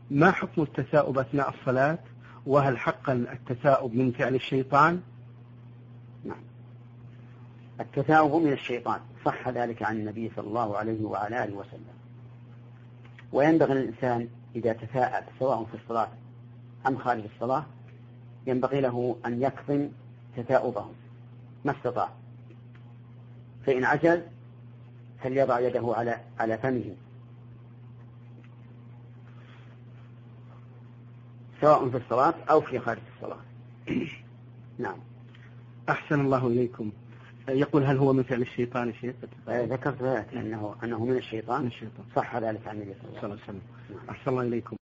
ما حكم التثاؤب أثناء الصلاة؟ وهل حقا التثاؤب من فعل الشيطان؟ نعم، التثاؤب من الشيطان، صح ذلك عن النبي صلى الله عليه وعلى آله وسلم. وينبغي الإنسان إذا تثاءب سواء في الصلاة أم خارج الصلاة ينبغي له أن يكظم تثاؤبه ما استطاع، فإن عجز فليضع يده على فمه سواء في الصلاة أو في خارج الصلاة. نعم. أحسن الله إليكم. يقول هل هو من فعل الشيطان يا شيخ؟ ذكرت ذلك أنه من الشيطان. صح ذلك عن النبي صلى الله عليه وسلم. أحسن الله إليكم.